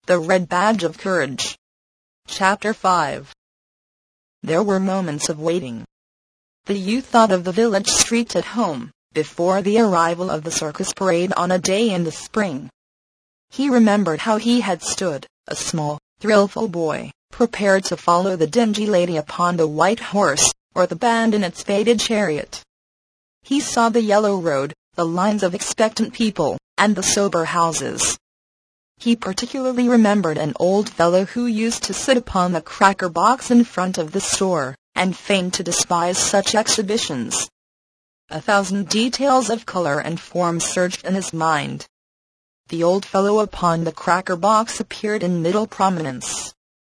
The Red Badge of Courage. Chapter 5. There were moments of waiting. The youth thought of the village street at home, before the arrival of the circus parade on a day in the spring. He remembered how he had stood, a small, thrillful boy, prepared to follow the dingy lady upon the white horse, or the band in its faded chariot. He saw the yellow road, the lines of expectant people, and the sober houses. He particularly remembered an old fellow who used to sit upon the cracker box in front of the store, and feigned to despise such exhibitions. 1,000 details of color and form surged in his mind. The old fellow upon the cracker box appeared in middle prominence.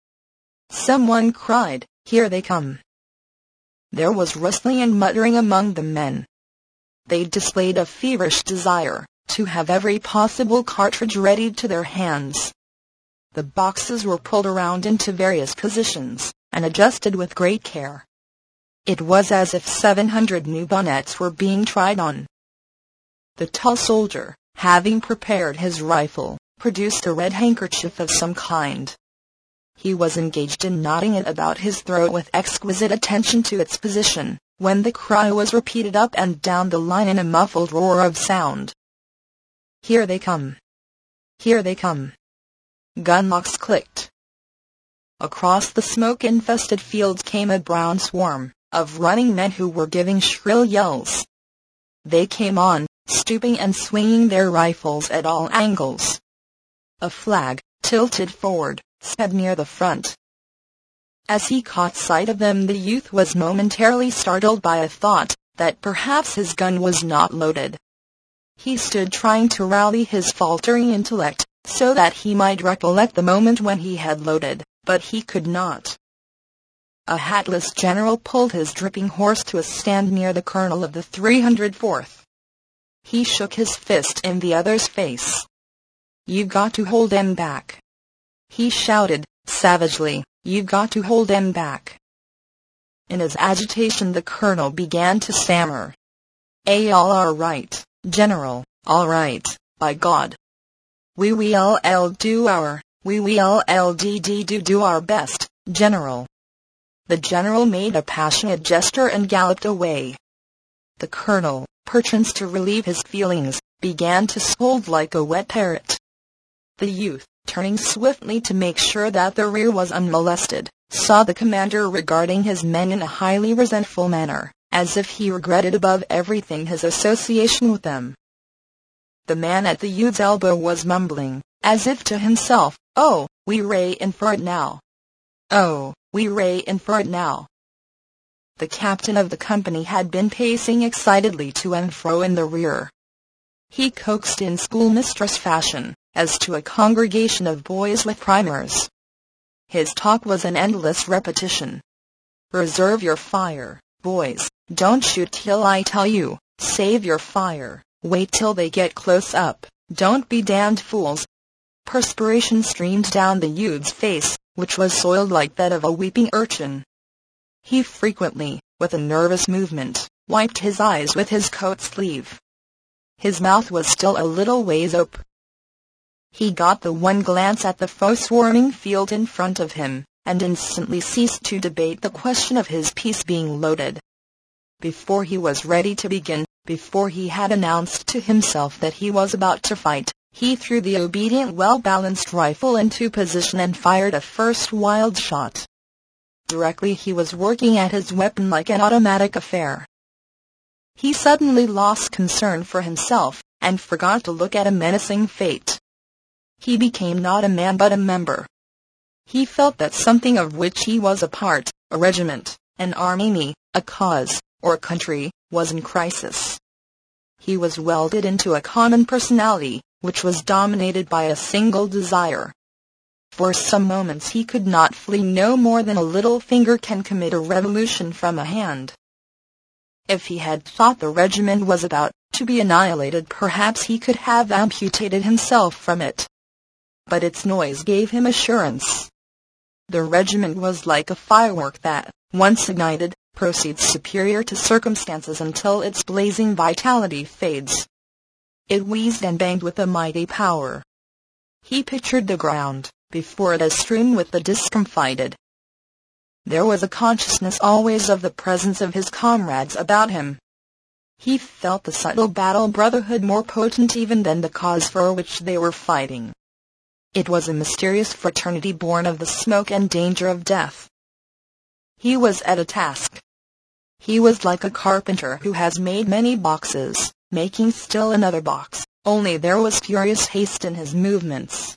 Someone cried, "Here they come!" There was rustling and muttering among the men. They displayed a feverish desire to have every possible cartridge ready to their hands. The boxes were pulled around into various positions, and adjusted with great care. It was as if 700 new bonnets were being tried on. The tall soldier, having prepared his rifle, produced a red handkerchief of some kind. He was engaged in knotting it about his throat with exquisite attention to its position, when the cry was repeated up and down the line in a muffled roar of sound. "Here they come! Here they come!" Gunlocks clicked. Across the smoke-infested fields came a brown swarm of running men who were giving shrill yells. They came on, stooping and swinging their rifles at all angles. A flag, tilted forward, sped near the front. As he caught sight of them, the youth was momentarily startled by a thought that perhaps his gun was not loaded. He stood trying to rally his faltering intellect, so that he might recollect the moment when he had loaded, but he could not. A hatless general pulled his dripping horse to a stand near the colonel of the 304th. He shook his fist in the other's face. "You've got to hold them back," he shouted, savagely. "You've got to hold them back." In his agitation the colonel began to stammer. All right, General, all right, by God. We'll do our best, General." The general made a passionate gesture and galloped away. The colonel, perchance to relieve his feelings, began to scold like a wet parrot. The youth, turning swiftly to make sure that the rear was unmolested, saw the commander regarding his men in a highly resentful manner, as if he regretted above everything his association with them. The man at the youth's elbow was mumbling, as if to himself, "Oh, we're in for it now. Oh, we're in for it now." The captain of the company had been pacing excitedly to and fro in the rear. He coaxed in schoolmistress fashion, as to a congregation of boys with primers. His talk was an endless repetition. "Reserve your fire, boys. Don't shoot till I tell you. Save your fire. Wait till they get close up. Don't be damned fools." Perspiration streamed down the youth's face, which was soiled like that of a weeping urchin. He frequently, with a nervous movement, wiped his eyes with his coat sleeve. His mouth was still a little ways open. He got the one glance at the foe swarming field in front of him, and instantly ceased to debate the question of his piece being loaded. Before he was ready to begin, before he had announced to himself that he was about to fight, he threw the obedient well-balanced rifle into position and fired a first wild shot. Directly he was working at his weapon like an automatic affair. He suddenly lost concern for himself, and forgot to look at a menacing fate. He became not a man but a member. He felt that something of which he was a part, a regiment, an army, a cause, or a country, was in crisis. He was welded into a common personality, which was dominated by a single desire. For some moments he could not flee no more than a little finger can commit a revolution from a hand. If he had thought the regiment was about to be annihilated, perhaps he could have amputated himself from it. But its noise gave him assurance. The regiment was like a firework that, once ignited, proceeds superior to circumstances until its blazing vitality fades. It wheezed and banged with a mighty power. He pictured the ground, before it is strewn with the discomfited. There was a consciousness always of the presence of his comrades about him. He felt the subtle battle brotherhood more potent even than the cause for which they were fighting. It was a mysterious fraternity born of the smoke and danger of death. He was at a task. He was like a carpenter who has made many boxes, making still another box, only there was furious haste in his movements.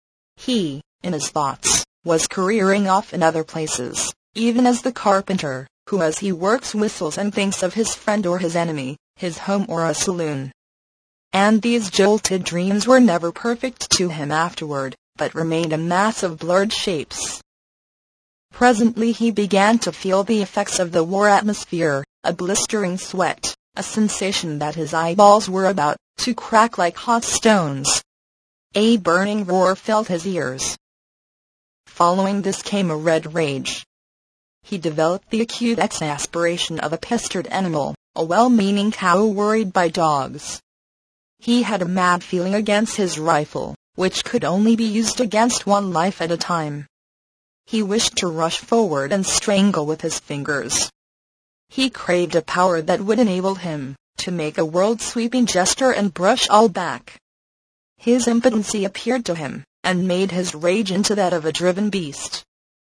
He, in his thoughts, was careering off in other places, even as the carpenter, who as he works whistles and thinks of his friend or his enemy, his home or a saloon. And these jolted dreams were never perfect to him afterward, but remained a mass of blurred shapes. Presently he began to feel the effects of the war atmosphere, a blistering sweat, a sensation that his eyeballs were about to crack like hot stones. A burning roar filled his ears. Following this came a red rage. He developed the acute exasperation of a pestered animal, a well-meaning cow worried by dogs. He had a mad feeling against his rifle, which could only be used against one life at a time. He wished to rush forward and strangle with his fingers. He craved a power that would enable him to make a world-sweeping gesture and brush all back. His impotency appeared to him, and made his rage into that of a driven beast.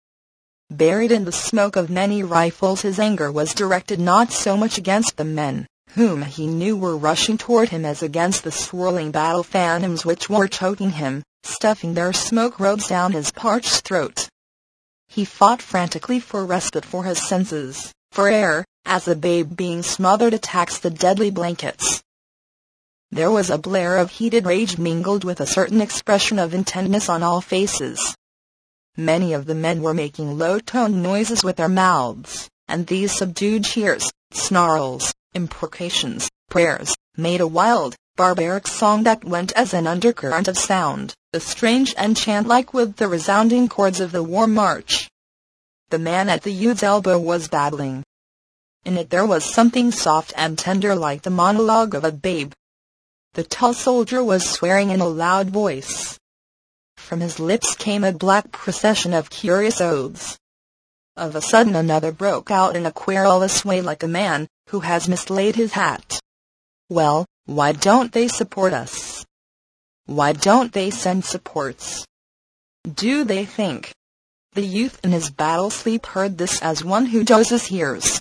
Buried in the smoke of many rifles, his anger was directed not so much against the men, whom he knew were rushing toward him, as against the swirling battle phantoms which were choking him, stuffing their smoke robes down his parched throat. He fought frantically for respite for his senses, for air, as a babe being smothered attacks the deadly blankets. There was a blare of heated rage mingled with a certain expression of intentness on all faces. Many of the men were making low-toned noises with their mouths, and these subdued cheers, snarls, imprecations, prayers, made a wild, barbaric song that went as an undercurrent of sound, a strange enchant like with the resounding chords of the war march. The man at the youth's elbow was babbling. In it there was something soft and tender like the monologue of a babe. The tall soldier was swearing in a loud voice. From his lips came a black procession of curious oaths. Of a sudden another broke out in a querulous way like a man who has mislaid his hat. "Well, why don't they support us? Why don't they send supports? Do they think?" The youth in his battle sleep heard this as one who dozes hears.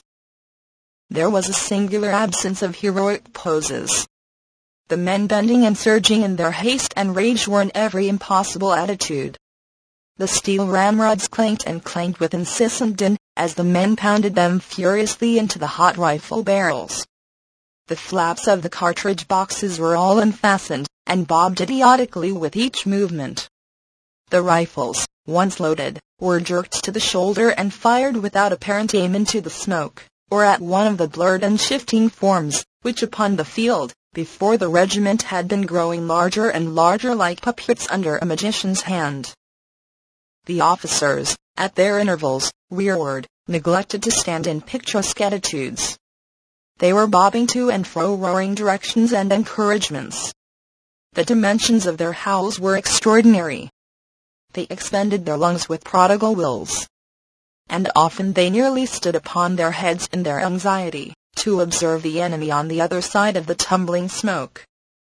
There was a singular absence of heroic poses. The men bending and surging in their haste and rage were in every impossible attitude. The steel ramrods clanked and clanked with incessant din, as the men pounded them furiously into the hot rifle barrels. The flaps of the cartridge boxes were all unfastened, and bobbed idiotically with each movement. The rifles, once loaded, were jerked to the shoulder and fired without apparent aim into the smoke, or at one of the blurred and shifting forms, which upon the field, before the regiment had been growing larger and larger like puppets under a magician's hand. The officers, at their intervals, rearward, neglected to stand in picturesque attitudes. They were bobbing to and fro, roaring directions and encouragements. The dimensions of their howls were extraordinary. They expended their lungs with prodigal wills. And often they nearly stood upon their heads in their anxiety to observe the enemy on the other side of the tumbling smoke.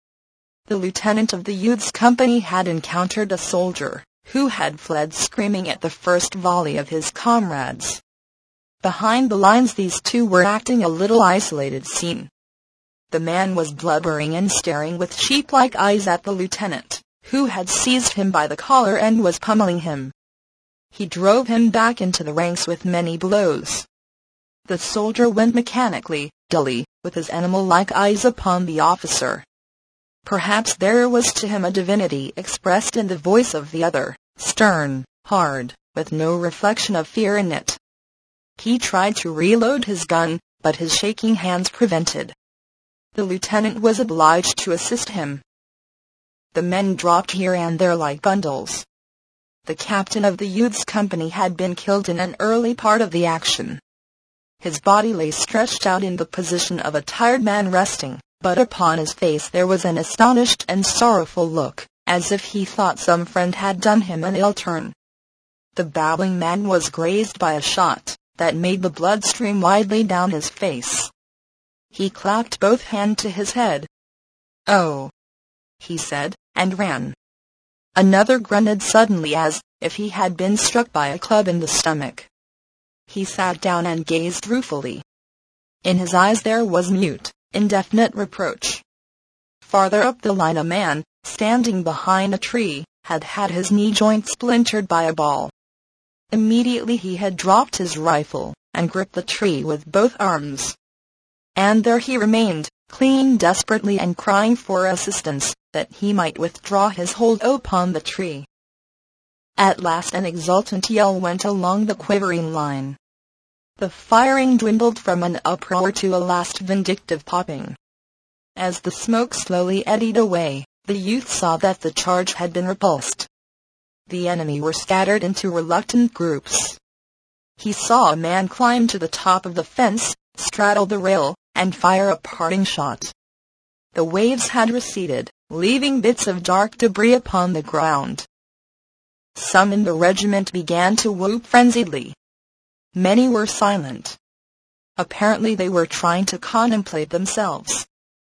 The lieutenant of the youth's company had encountered a soldier who had fled screaming at the first volley of his comrades. Behind the lines these two were acting a little isolated scene. The man was blubbering and staring with sheep-like eyes at the lieutenant, who had seized him by the collar and was pummeling him. He drove him back into the ranks with many blows. The soldier went mechanically, dully, with his animal-like eyes upon the officer. Perhaps there was to him a divinity expressed in the voice of the other, stern, hard, with no reflection of fear in it. He tried to reload his gun, but his shaking hands prevented. The lieutenant was obliged to assist him. The men dropped here and there like bundles. The captain of the youth's company had been killed in an early part of the action. His body lay stretched out in the position of a tired man resting, but upon his face there was an astonished and sorrowful look, as if he thought some friend had done him an ill turn. The babbling man was grazed by a shot that made the blood stream widely down his face. He clapped both hands to his head. "Oh," he said, and ran. Another grunted suddenly as if he had been struck by a club in the stomach. He sat down and gazed ruefully. In his eyes there was mute, indefinite reproach. Farther up the line a man, standing behind a tree, had had his knee joint splintered by a ball. Immediately he had dropped his rifle and gripped the tree with both arms. And there he remained, clinging desperately and crying for assistance, that he might withdraw his hold upon the tree. At last an exultant yell went along the quivering line. The firing dwindled from an uproar to a last vindictive popping. As the smoke slowly eddied away, the youth saw that the charge had been repulsed. The enemy were scattered into reluctant groups. He saw a man climb to the top of the fence, straddle the rail, and fire a parting shot. The waves had receded, leaving bits of dark debris upon the ground. Some in the regiment began to whoop frenziedly. Many were silent. Apparently they were trying to contemplate themselves.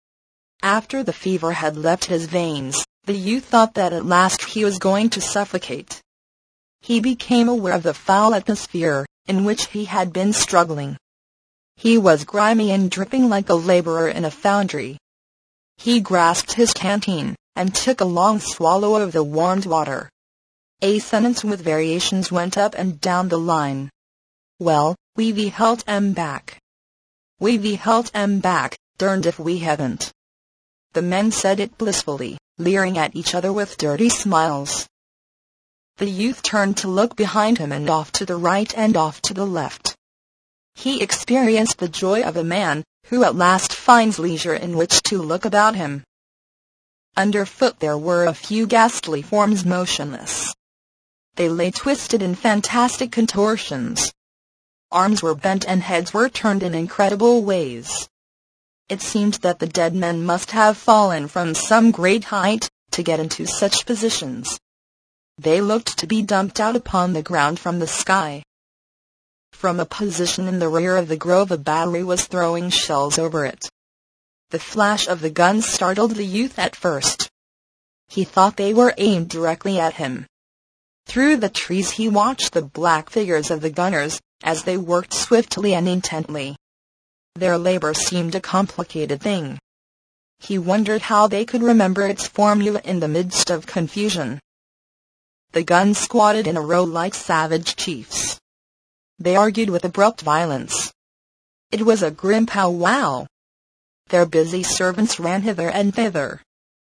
After the fever had left his veins, the youth thought that at last he was going to suffocate. He became aware of the foul atmosphere in which he had been struggling. He was grimy and dripping like a laborer in a foundry. He grasped his canteen and took a long swallow of the warmed water. A sentence with variations went up and down the line. "Well, we've helt 'em back. We've helt 'em back, derned if we haven't." The men said it blissfully, leering at each other with dirty smiles. The youth turned to look behind him and off to the right and off to the left. He experienced the joy of a man who at last finds leisure in which to look about him. Underfoot there were a few ghastly forms motionless. They lay twisted in fantastic contortions. Arms were bent and heads were turned in incredible ways. It seemed that the dead men must have fallen from some great height to get into such positions. They looked to be dumped out upon the ground from the sky. From a position in the rear of the grove a battery was throwing shells over it. The flash of the guns startled the youth at first. He thought they were aimed directly at him. Through the trees he watched the black figures of the gunners as they worked swiftly and intently. Their labor seemed a complicated thing. He wondered how they could remember its formula in the midst of confusion. The guns squatted in a row like savage chiefs. They argued with abrupt violence. It was a grim powwow. Their busy servants ran hither and thither.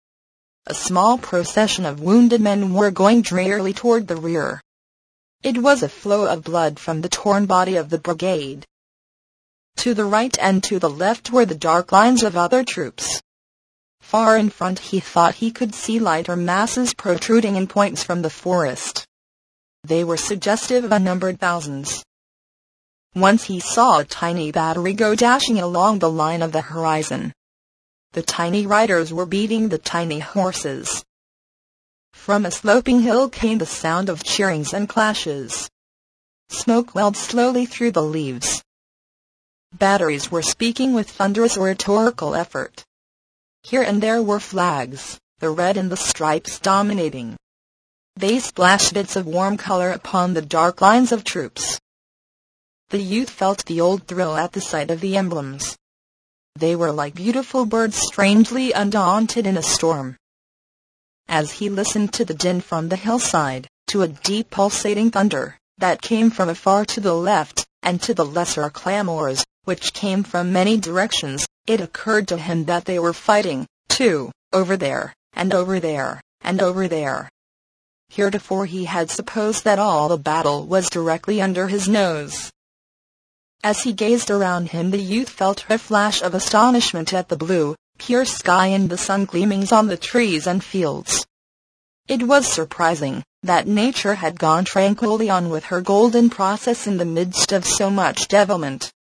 A small procession of wounded men were going drearily toward the rear. It was a flow of blood from the torn body of the brigade. To the right and to the left were the dark lines of other troops. Far in front he thought he could see lighter masses protruding in points from the forest. They were suggestive of unnumbered thousands. Once he saw a tiny battery go dashing along the line of the horizon. The tiny riders were beating the tiny horses. From a sloping hill came the sound of cheerings and clashes. Smoke welled slowly through the leaves. Batteries were speaking with thunderous oratorical effort. Here and there were flags, the red and the stripes dominating. They splashed bits of warm color upon the dark lines of troops. The youth felt the old thrill at the sight of the emblems. They were like beautiful birds strangely undaunted in a storm. As he listened to the din from the hillside, to a deep pulsating thunder that came from afar to the left, and to the lesser clamors, which came from many directions, it occurred to him that they were fighting, too, over there, and over there, and over there. Heretofore he had supposed that all the battle was directly under his nose. As he gazed around him the youth felt a flash of astonishment at the blue, pure sky and the sun gleamings on the trees and fields. It was surprising that nature had gone tranquilly on with her golden process in the midst of so much devilment.